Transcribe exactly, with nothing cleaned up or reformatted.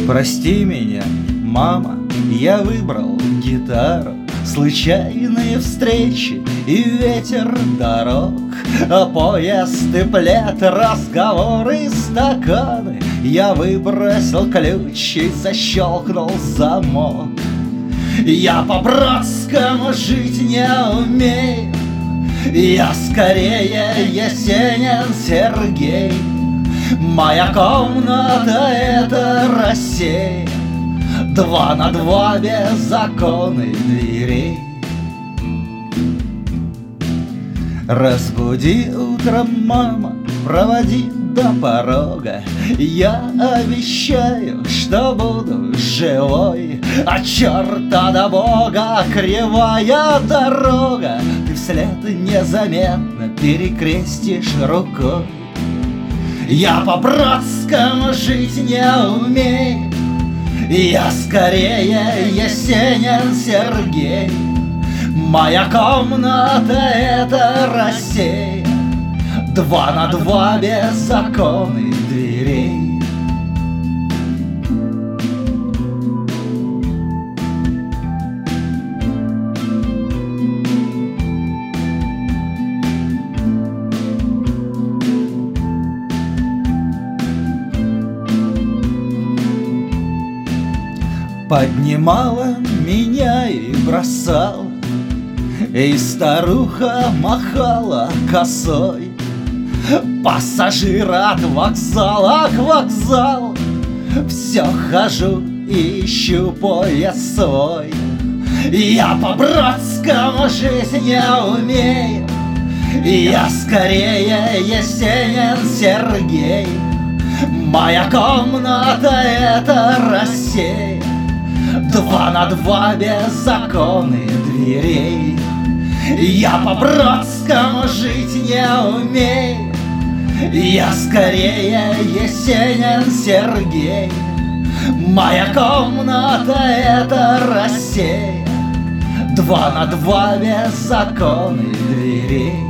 Прости меня, мама, я выбрал гитару. Случайные встречи и ветер дорог, а поезд и плед, разговоры, стаканы. Я выбросил ключ и защелкнул замок. Я по-братскому жить не умею, я скорее Есенин Сергей. Моя комната — это Россия, два на два без законы дверей. Разбуди утром, мама, проводи до порога. Я обещаю, что буду живой. От черта до Бога кривая дорога, ты вслед незаметно перекрестишь рукой. Я по-братскому жить не умею, я скорее Есенин Сергей. Моя комната — это Россия, два на два без законы дверей. Поднимала меня и бросала, и старуха махала косой. Пассажир от вокзала к вокзалу, все хожу и ищу поезд свой. Я по-братскому жить не умею, я скорее Есенин Сергей. Моя комната — это Россия, два на два без законы дверей. Я по-братскому жить не умею, я скорее Есенин Сергей. Моя комната — это Россия, два на два без законы дверей.